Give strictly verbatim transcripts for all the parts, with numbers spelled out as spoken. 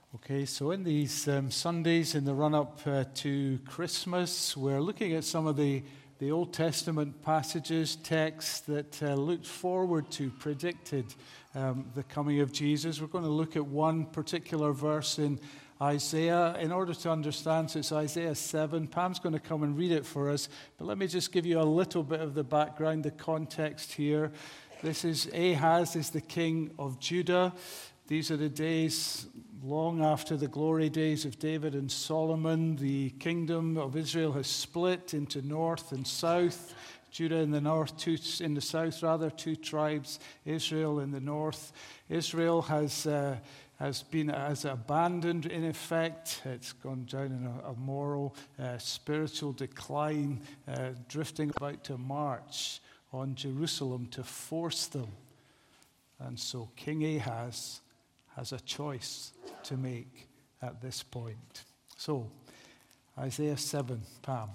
Okay, so in these um, Sundays in the run-up uh, to Christmas, we're looking at some of the, the Old Testament passages, texts that uh, looked forward to, predicted um, the coming of Jesus. We're going to look at one particular verse in Isaiah. In order to understand, so it's Isaiah seven. Pam's going to come and read it for us, but let me just give you a little bit of the background, the context here. This is Ahaz is the king of Judah. These are the days long after the glory days of David and Solomon. The kingdom of Israel has split into north and south. Judah in the north, two in the south rather, two tribes. Israel in the north. Israel has uh, has been has abandoned in effect. It's gone down in a, a moral, uh, spiritual decline, uh, drifting about to march on Jerusalem to force them. And so King Ahaz has a choice to make at this point. So, Isaiah seven, Pam.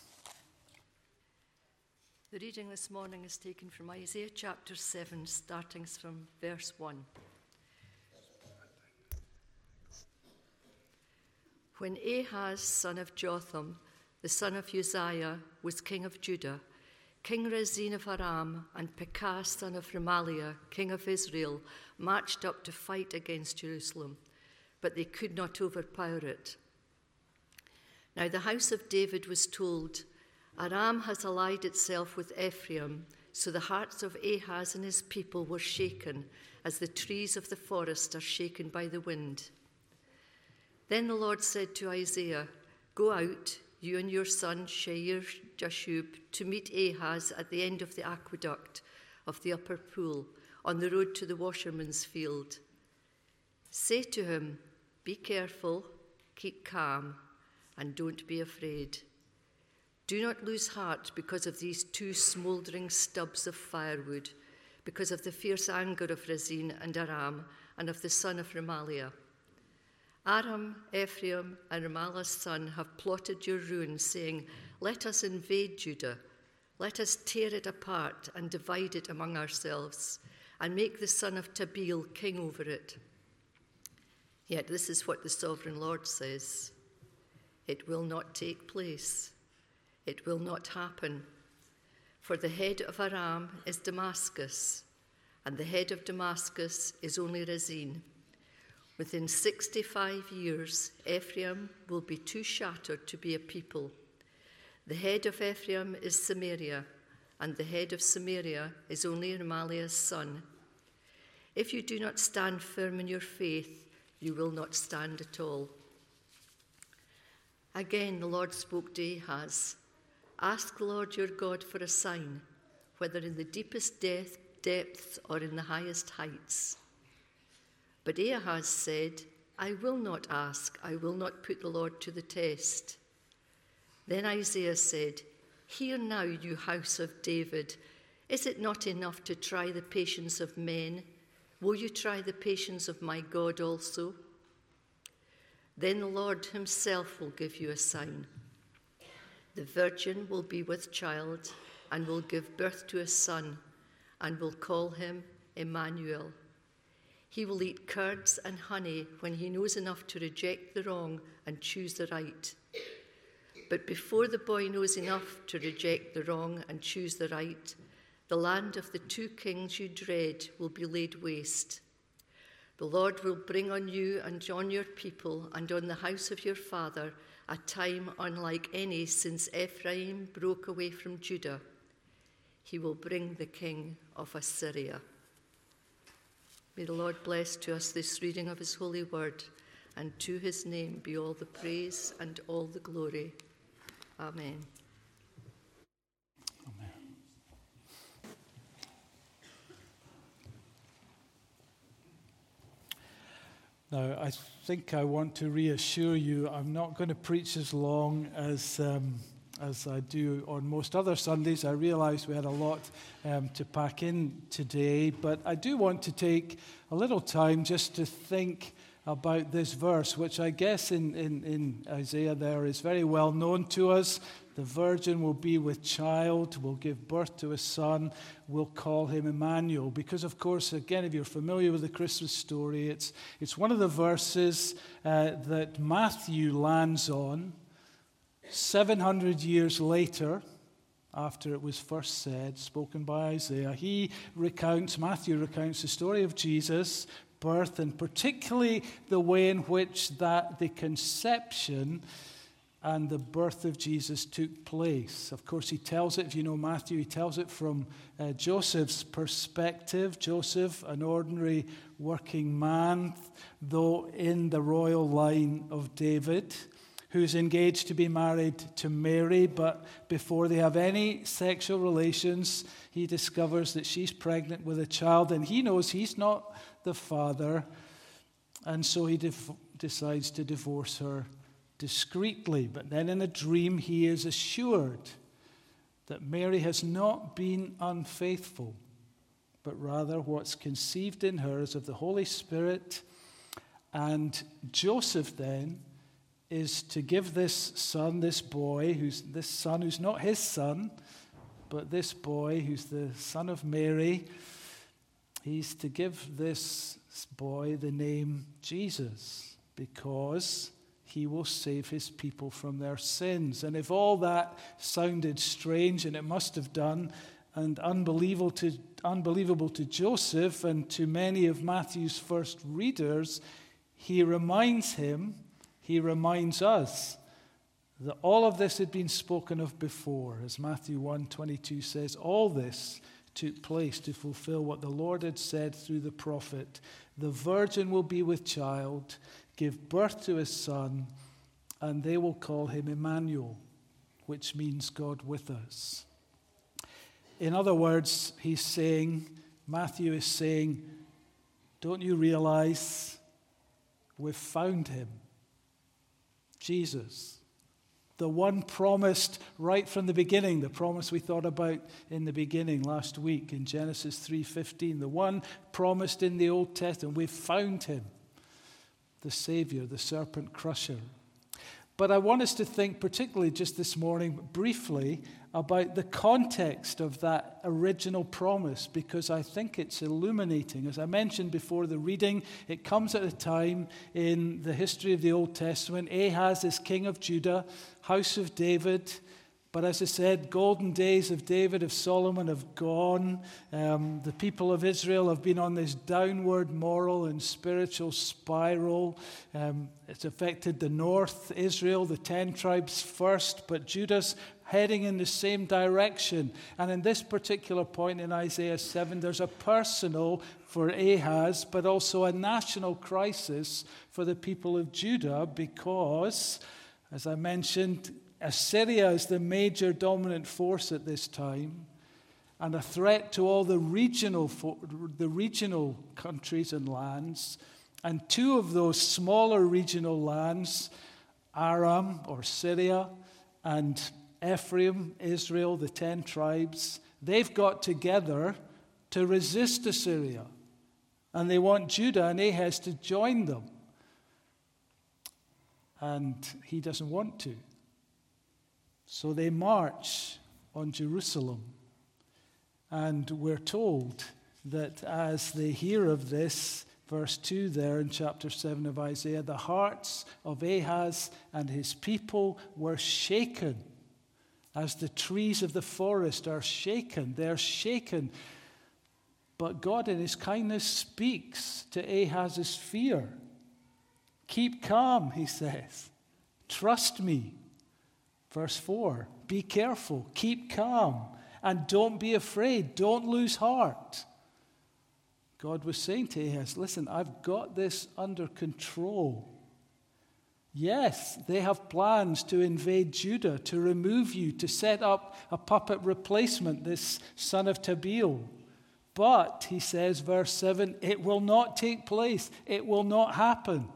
The reading this morning is taken from Isaiah chapter seven, starting from verse one. When Ahaz, son of Jotham, the son of Uzziah, was king of Judah, King Rezin of Aram and Pekah, son of Remaliah, king of Israel, marched up to fight against Jerusalem, but they could not overpower it. Now the house of David was told, Aram has allied itself with Ephraim, so the hearts of Ahaz and his people were shaken, as the trees of the forest are shaken by the wind. Then the Lord said to Isaiah, Go out, you and your son Shear-Jashub, to meet Ahaz at the end of the aqueduct of the upper pool, on the road to the washerman's field. Say to him, Be careful, keep calm, and don't be afraid. Do not lose heart because of these two smouldering stubs of firewood, because of the fierce anger of Rezin and Aram, and of the son of Remaliah. Aram, Ephraim, and Remaliah's son have plotted your ruin, saying, Let us invade Judah. Let us tear it apart and divide it among ourselves, and make the son of Tabeel king over it. Yet this is what the sovereign Lord says. It will not take place. It will not happen. For the head of Aram is Damascus, and the head of Damascus is only Rezin. Within sixty-five years, Ephraim will be too shattered to be a people. The head of Ephraim is Samaria, and the head of Samaria is only Remaliah's son. If you do not stand firm in your faith, you will not stand at all. Again, the Lord spoke to Ahaz, Ask the Lord your God for a sign, whether in the deepest death, depths or in the highest heights. But Ahaz said, I will not ask, I will not put the Lord to the test. Then Isaiah said, Hear now, you house of David, is it not enough to try the patience of men? Will you try the patience of my God also? Then the Lord himself will give you a sign. The virgin will be with child and will give birth to a son and will call him Emmanuel. He will eat curds and honey when he knows enough to reject the wrong and choose the right. But before the boy knows enough to reject the wrong and choose the right, the land of the two kings you dread will be laid waste. The Lord will bring on you and on your people and on the house of your father a time unlike any since Ephraim broke away from Judah. He will bring the king of Assyria. May the Lord bless to us this reading of his holy word, and to his name be all the praise and all the glory. Amen. Amen. Now, I think I want to reassure you, I'm not going to preach as long as um, as I do on most other Sundays. I realize we had a lot um, to pack in today, but I do want to take a little time just to think about this verse, which I guess in, in, in Isaiah there is very well known to us. The virgin will be with child, will give birth to a son, will call him Emmanuel. Because, of course, again, if you're familiar with the Christmas story, it's, it's one of the verses uh, that Matthew lands on seven hundred years later, after it was first said, spoken by Isaiah. He recounts, Matthew recounts the story of Jesus' birth, and particularly the way in which that the conception and the birth of Jesus took place. Of course, he tells it, if you know Matthew, he tells it from uh, Joseph's perspective. Joseph, an ordinary working man, though in the royal line of David, who's engaged to be married to Mary, but before they have any sexual relations, he discovers that she's pregnant with a child, and he knows he's not the father, and so he def- decides to divorce her discreetly. But then in a dream, he is assured that Mary has not been unfaithful, but rather what's conceived in her is of the Holy Spirit. And Joseph then is to give this son, this boy, who's this son who's not his son, but this boy who's the son of Mary, he's to give this boy the name Jesus, because he will save his people from their sins. And if all that sounded strange, and it must have done, and unbelievable to, unbelievable to Joseph and to many of Matthew's first readers, he reminds him, he reminds us, that all of this had been spoken of before. As Matthew one twenty-two says, all this took place to fulfill what the Lord had said through the prophet. The virgin will be with child, give birth to a son, and they will call him Emmanuel, which means God with us. In other words, he's saying, Matthew is saying, don't you realize we've found him? Jesus, the one promised right from the beginning, the promise we thought about in the beginning last week in Genesis three fifteen, the one promised in the Old Testament. We've found him, the Savior, the serpent crusher. But I want us to think particularly just this morning briefly about the context of that original promise, because I think it's illuminating. As I mentioned before the reading, it comes at a time in the history of the Old Testament. Ahaz is king of Judah, house of David. But as I said, golden days of David, of Solomon have gone. Um, the people of Israel have been on this downward moral and spiritual spiral. Um, it's affected the north, Israel, the ten tribes first, but Judah's heading in the same direction. And in this particular point in Isaiah seven, there's a personal for Ahaz, but also a national crisis for the people of Judah, because, as I mentioned, Assyria is the major dominant force at this time, and a threat to all the regional the regional countries and lands. And two of those smaller regional lands, Aram or Syria and Ephraim, Israel, the ten tribes, they've got together to resist Assyria. And they want Judah and Ahaz to join them. And he doesn't want to. So they march on Jerusalem. And we're told that as they hear of this, verse two there in chapter seven of Isaiah, the hearts of Ahaz and his people were shaken, as the trees of the forest are shaken. They're shaken. But God in his kindness speaks to Ahaz's fear. Keep calm, he says. Trust me. Verse four, be careful, keep calm, and don't be afraid. Don't lose heart. God was saying to Ahaz, listen, I've got this under control. Yes, they have plans to invade Judah, to remove you, to set up a puppet replacement, this son of Tabeel. But, he says, verse seven, it will not take place. It will not happen.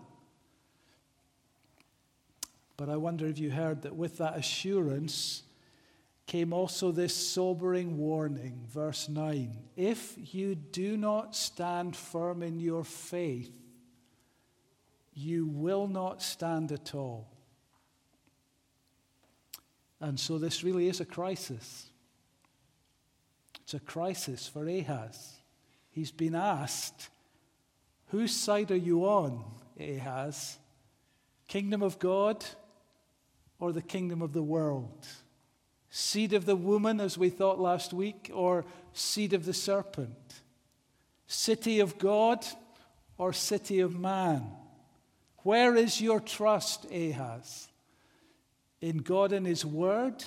But I wonder if you heard that with that assurance came also this sobering warning. Verse nine, if you do not stand firm in your faith, you will not stand at all. And so this really is a crisis. It's a crisis for Ahaz. He's been asked, whose side are you on, Ahaz? Kingdom of God or the kingdom of the world? Seed of the woman, as we thought last week, or seed of the serpent? City of God or city of man? Where is your trust, Ahaz? In God and His word,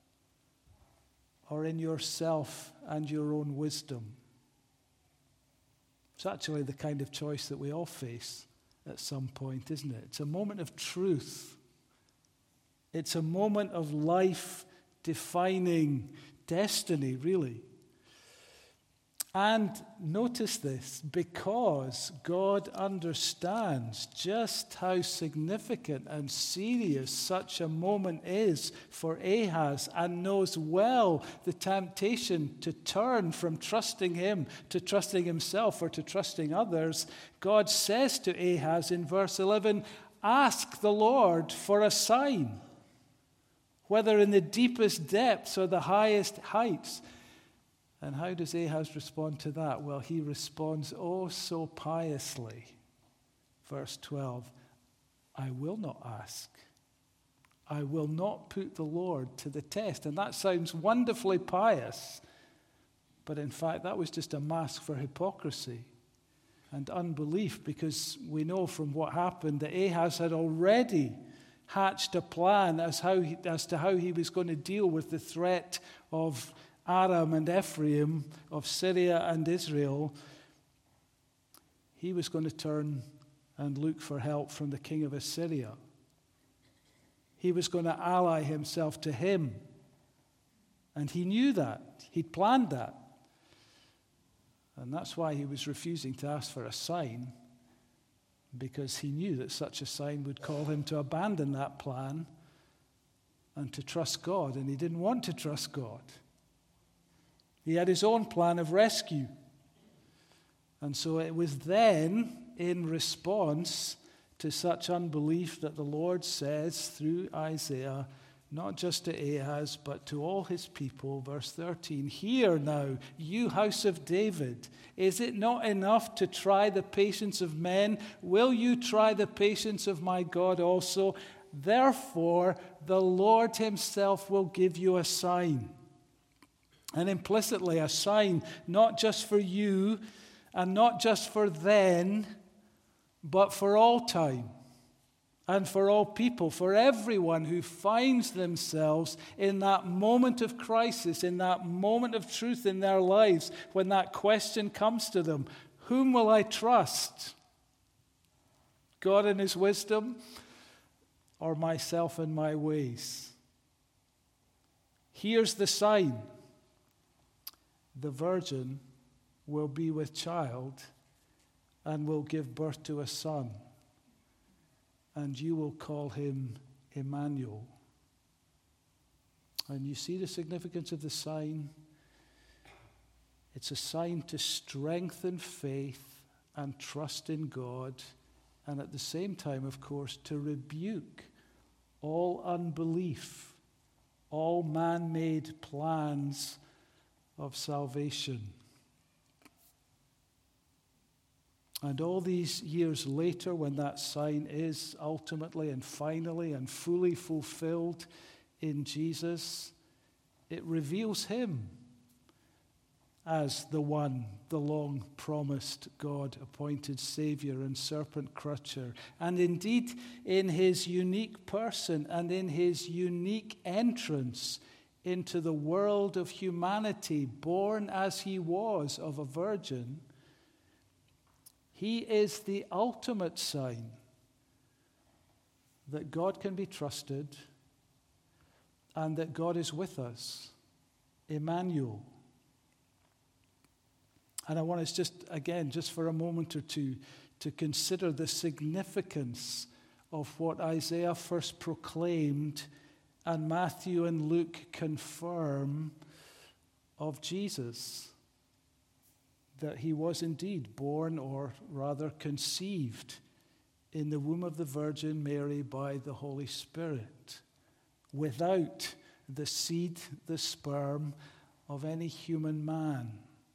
or in yourself and your own wisdom? It's actually the kind of choice that we all face at some point, isn't it? It's a moment of truth. It's a moment of life-defining destiny, really. And notice this, because God understands just how significant and serious such a moment is for Ahaz, and knows well the temptation to turn from trusting him to trusting himself or to trusting others, God says to Ahaz in verse eleven, ask the Lord for a sign, whether in the deepest depths or the highest heights. And how does Ahaz respond to that? Well, he responds oh so piously. Verse twelve, I will not ask. I will not put the Lord to the test. And that sounds wonderfully pious. But in fact, that was just a mask for hypocrisy and unbelief, because we know from what happened that Ahaz had already hatched a plan as, how he, as to how he was going to deal with the threat of Aram and Ephraim, of Syria and Israel. He was going to turn and look for help from the king of Assyria. He was going to ally himself to him. And he knew that. He'd planned that. And that's why he was refusing to ask for a sign, because he knew that such a sign would call him to abandon that plan and to trust God. And he didn't want to trust God. He had his own plan of rescue. And so it was then, in response to such unbelief, that the Lord says through Isaiah, not just to Ahaz, but to all his people, verse thirteen, hear now, you house of David, is it not enough to try the patience of men? Will you try the patience of my God also? Therefore, the Lord himself will give you a sign. And implicitly, a sign not just for you and not just for then, but for all time and for all people, for everyone who finds themselves in that moment of crisis, in that moment of truth in their lives, when that question comes to them, whom will I trust? God and his wisdom, or myself and my ways? Here's the sign. The virgin will be with child and will give birth to a son, and you will call him Emmanuel. And you see the significance of the sign? It's a sign to strengthen faith and trust in God, and at the same time, of course, to rebuke all unbelief, all man-made plans of salvation. And all these years later, when that sign is ultimately and finally and fully fulfilled in Jesus, it reveals him as the one, the long-promised God-appointed Savior and serpent crutcher. And indeed, in his unique person and in his unique entrance into the world of humanity, born as he was of a virgin, he is the ultimate sign that God can be trusted and that God is with us, Emmanuel. And I want us just, again, just for a moment or two, to consider the significance of what Isaiah first proclaimed and Matthew and Luke confirm of Jesus, that he was indeed born, or rather conceived, in the womb of the Virgin Mary by the Holy Spirit, without the seed, the sperm of any human man.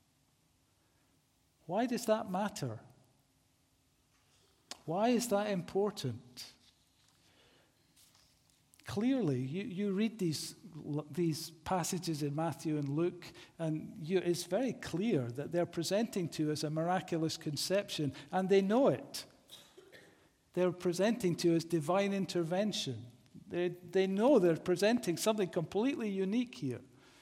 Why does that matter? Why is that important? Clearly, you, you read these, these passages in Matthew and Luke, and you, it's very clear that they're presenting to us a miraculous conception, and they know it. They're presenting to us divine intervention. They, they know they're presenting something completely unique here.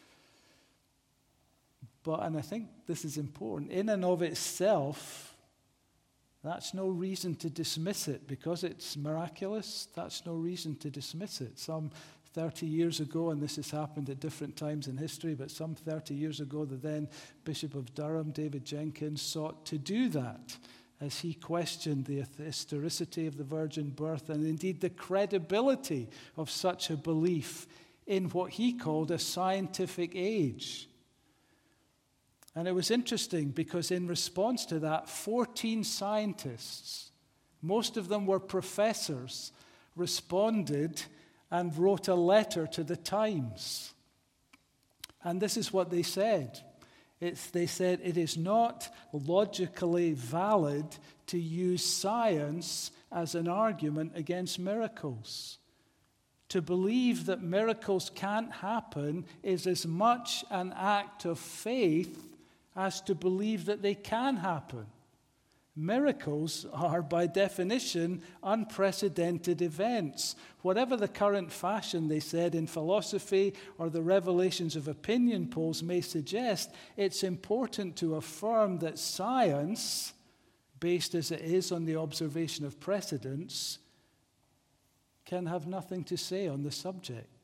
But, and I think this is important, in and of itself, that's no reason to dismiss it. Because it's miraculous, that's no reason to dismiss it. Some thirty years ago, and this has happened at different times in history, but some thirty years ago, the then Bishop of Durham, David Jenkins, sought to do that as he questioned the historicity of the virgin birth and indeed the credibility of such a belief in what he called a scientific age. And it was interesting because in response to that, fourteen scientists, most of them were professors, responded and wrote a letter to the Times. And this is what they said. It's, they said, it is not logically valid to use science as an argument against miracles. To believe that miracles can't happen is as much an act of faith as to believe that they can happen. Miracles are, by definition, unprecedented events. Whatever the current fashion, they said, in philosophy or the revelations of opinion polls may suggest, it's important to affirm that science, based as it is on the observation of precedents, can have nothing to say on the subject.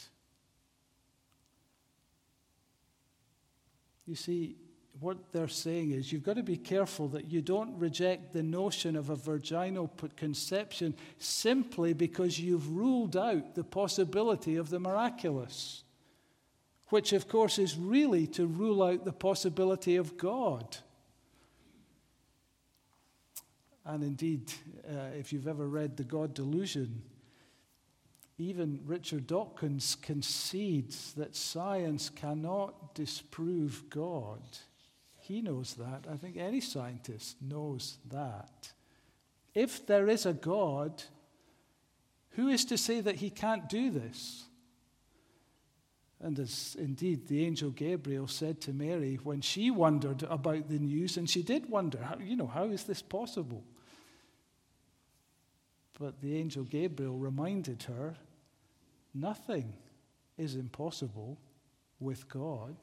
You see, what they're saying is you've got to be careful that you don't reject the notion of a virginal conception simply because you've ruled out the possibility of the miraculous, which, of course, is really to rule out the possibility of God. And indeed, uh, if you've ever read The God Delusion, even Richard Dawkins concedes that science cannot disprove God. He knows that. I think any scientist knows that. If there is a God, who is to say that he can't do this? And as indeed the angel Gabriel said to Mary when she wondered about the news, and she did wonder, how, you know, how is this possible? But the angel Gabriel reminded her, nothing is impossible with God.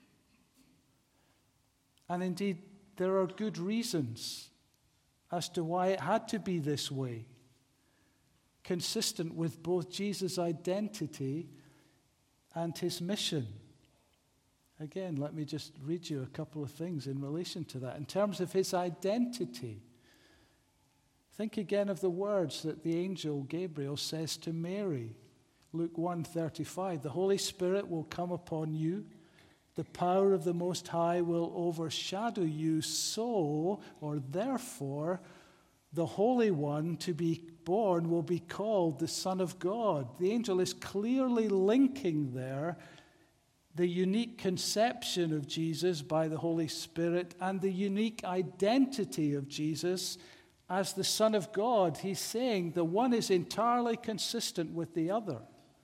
And indeed, there are good reasons as to why it had to be this way, consistent with both Jesus' identity and his mission. Again, let me just read you a couple of things in relation to that. In terms of his identity, think again of the words that the angel Gabriel says to Mary. Luke one thirty-five, the Holy Spirit will come upon you. The power of the Most High will overshadow you, so, or therefore, the Holy One to be born will be called the Son of God. The angel is clearly linking there the unique conception of Jesus by the Holy Spirit and the unique identity of Jesus as the Son of God. He's saying the one is entirely consistent with the other.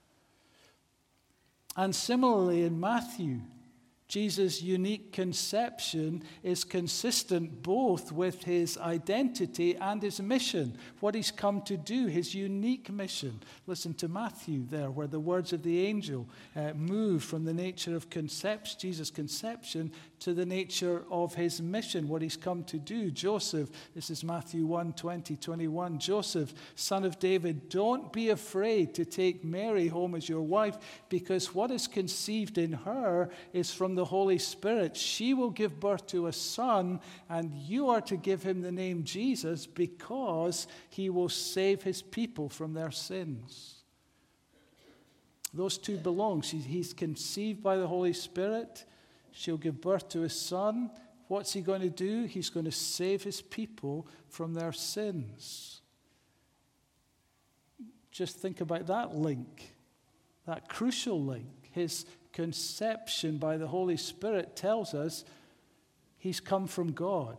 And similarly in Matthew, Jesus' unique conception is consistent both with his identity and his mission, what he's come to do, his unique mission. Listen to Matthew there, where the words of the angel uh, move from the nature of conception, Jesus' conception, to the nature of his mission, what he's come to do. Joseph, this is Matthew one, twenty, twenty-one. Joseph, son of David, don't be afraid to take Mary home as your wife, because what is conceived in her is from the Holy Spirit. She will give birth to a son, and you are to give him the name Jesus, because he will save his people from their sins. Those two belong. He's conceived by the Holy Spirit. She'll give birth to his son. What's he going to do? He's going to save his people from their sins. Just think about that link, that crucial link. his conception by the Holy Spirit tells us he's come from God.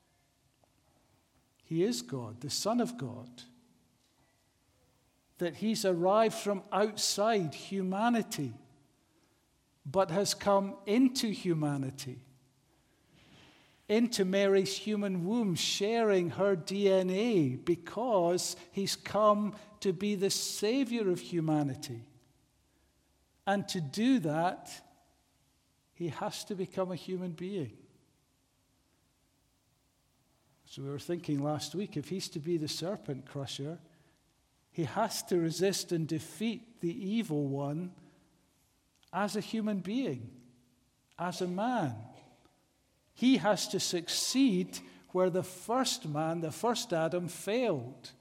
He is God, the Son of God. That he's arrived from outside humanity, but has come into humanity, into Mary's human womb, sharing her D N A, because he's come to be the Savior of humanity. And to do that, he has to become a human being. So we were thinking last week, if he's to be the serpent crusher, he has to resist and defeat the evil one as a human being, as a man. He has to succeed where the first man, the first Adam, failed.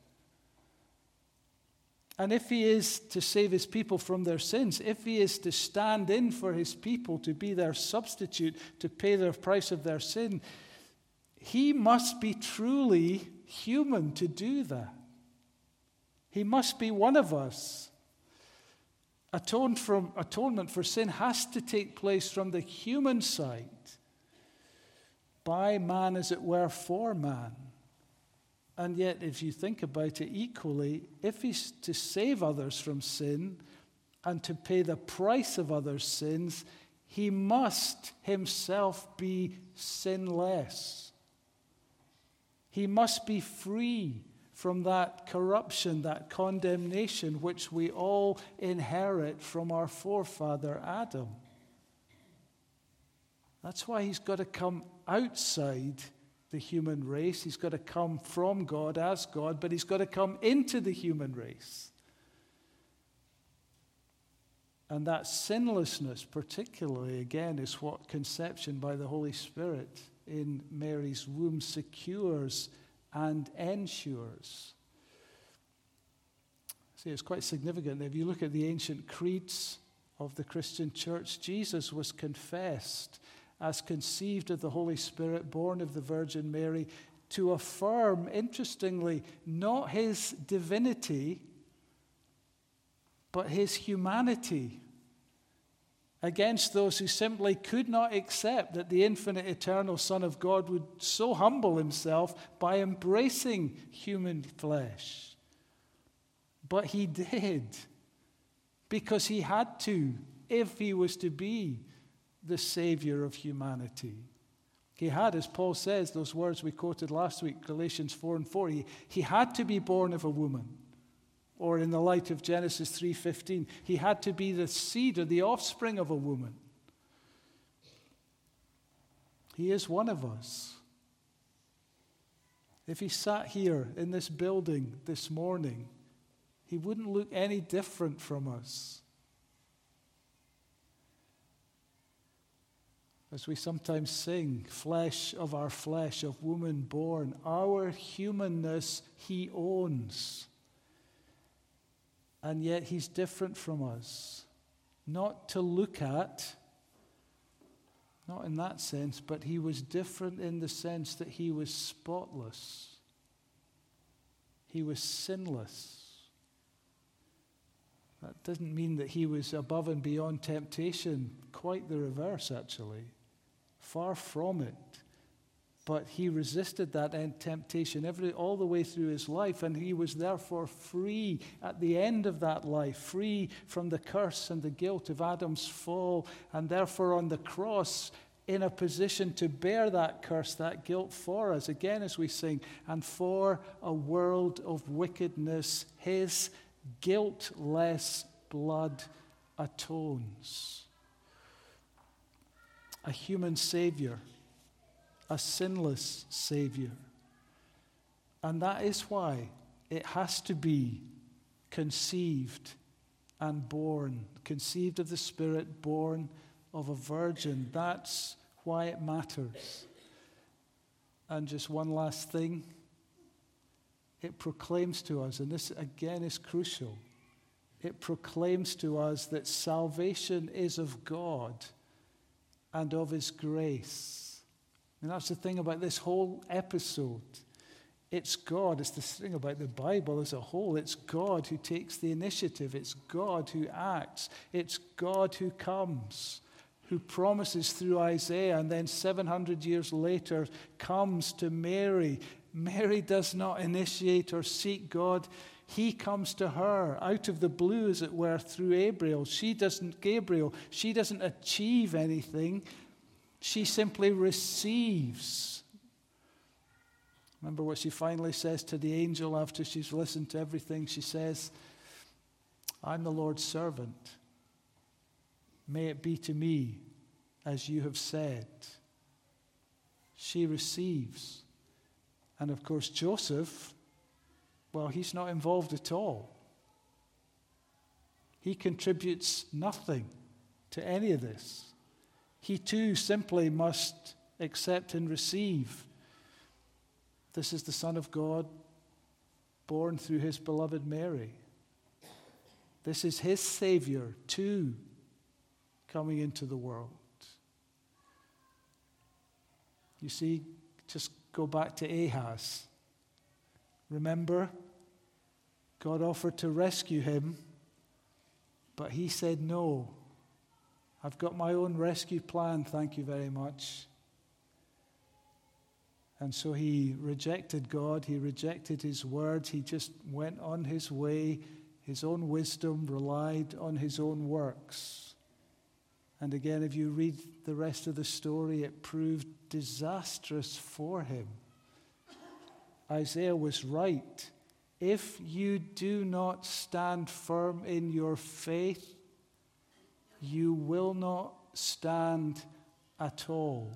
And if he is to save his people from their sins, if he is to stand in for his people, to be their substitute, to pay the price of their sin, he must be truly human to do that. He must be one of us. Atone from, atonement for sin has to take place from the human side, by man, as it were, for man. And yet, if you think about it equally, if he's to save others from sin and to pay the price of others' sins, he must himself be sinless. He must be free from that corruption, that condemnation which we all inherit from our forefather Adam. That's why he's got to come outside the human race. He's got to come from God as God, but he's got to come into the human race. And that sinlessness, particularly, again, is what conception by the Holy Spirit in Mary's womb secures and ensures. See, it's quite significant. If you look at the ancient creeds of the Christian church, Jesus was confessed as conceived of the Holy Spirit, born of the Virgin Mary, to affirm, interestingly, not his divinity, but his humanity, against those who simply could not accept that the infinite, eternal Son of God would so humble himself by embracing human flesh. But he did, because he had to, if he was to be the Savior of humanity. He had, as Paul says, those words we quoted last week, Galatians four and four, he, he had to be born of a woman. Or in the light of Genesis three fifteen, he had to be the seed or the offspring of a woman. He is one of us. If he sat here in this building this morning, he wouldn't look any different from us. As we sometimes sing, flesh of our flesh, of woman born, our humanness he owns. And yet he's different from us. Not to look at, not in that sense, but he was different in the sense that he was spotless. He was sinless. That doesn't mean that he was above and beyond temptation. Quite the reverse, actually. Far from it. But he resisted that temptation every, all the way through his life, and he was therefore free at the end of that life, free from the curse and the guilt of Adam's fall, and therefore on the cross in a position to bear that curse, that guilt for us, again as we sing, and for a world of wickedness, his guiltless blood atones. A human Savior. A sinless Savior. And that is why it has to be conceived and born. Conceived of the Spirit, born of a virgin. That's why it matters. And just one last thing. It proclaims to us, and this again is crucial, it proclaims to us that salvation is of God and of his grace. And that's the thing about this whole episode. It's God. It's the thing about the Bible as a whole. It's God who takes the initiative. It's God who acts. It's God who comes, who promises through Isaiah, and then seven hundred years later comes to Mary. Mary does not initiate or seek God. He comes to her out of the blue, as it were, through Gabriel. She doesn't, Gabriel, she doesn't achieve anything. She simply receives. Remember what she finally says to the angel after she's listened to everything? She says, I'm the Lord's servant. May it be to me as you have said. She receives. And of course, Joseph, well, he's not involved at all. He contributes nothing to any of this. He too simply must accept and receive. This is the Son of God, born through his beloved Mary. This is his Savior too, coming into the world. You see, just go back to Ahaz. Remember, God offered to rescue him, but he said, no, I've got my own rescue plan, thank you very much. And so he rejected God, he rejected his word, he just went on his way, his own wisdom, relied on his own works. And again, if you read the rest of the story, it proved disastrous for him. Isaiah was right. If you do not stand firm in your faith, you will not stand at all.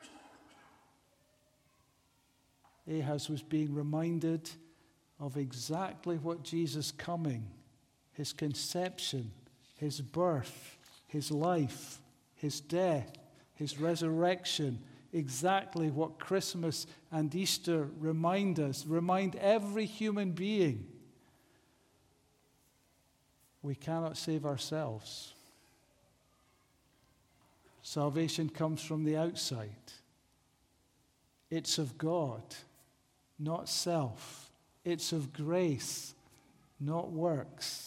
Ahaz was being reminded of exactly what Jesus' coming, his conception, his birth, his life, his death, his resurrection, exactly what Christmas and Easter remind us, remind every human being. We cannot save ourselves. Salvation comes from the outside. It's of God, not self. It's of grace, not works.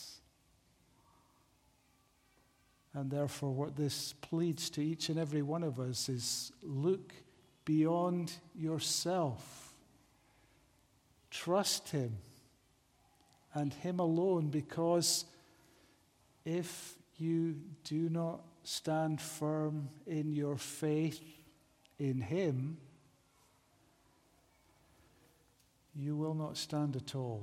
And therefore, what this pleads to each and every one of us is look beyond yourself. Trust him and him alone, because if you do not stand firm in your faith in him, you will not stand at all.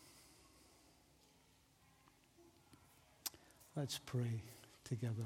Let's pray together.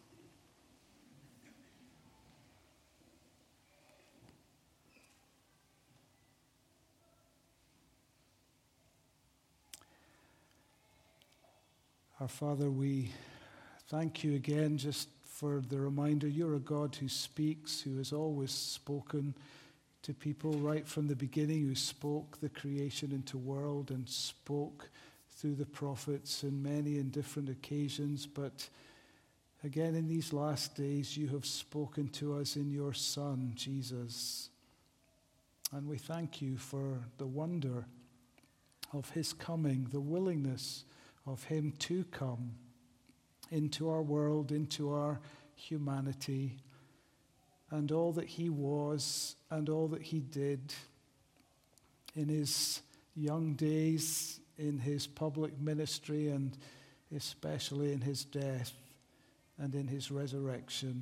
Our Father, we thank you again just for the reminder you're a God who speaks, who has always spoken to people right from the beginning, who spoke the creation into world and spoke through the prophets in many and different occasions. But again, in these last days, you have spoken to us in your Son, Jesus. And we thank you for the wonder of his coming, the willingness of him to come into our world, into our humanity, and all that he was and all that he did in his young days, in his public ministry, and especially in his death and in his resurrection.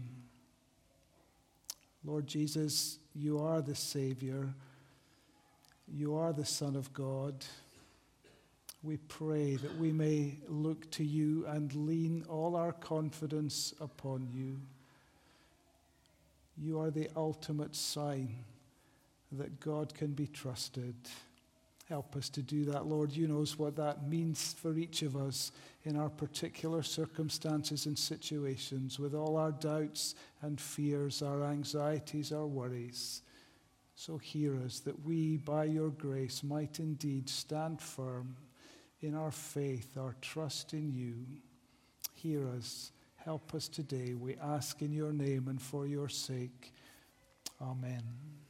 Lord Jesus, you are the Savior. You are the Son of God. We pray that we may look to you and lean all our confidence upon you. You are the ultimate sign that God can be trusted. Help us to do that, Lord. You know what that means for each of us in our particular circumstances and situations, with all our doubts and fears, our anxieties, our worries. So hear us, that we, by your grace, might indeed stand firm in our faith, our trust in you. Hear us. Help us today. We ask in your name and for your sake. Amen.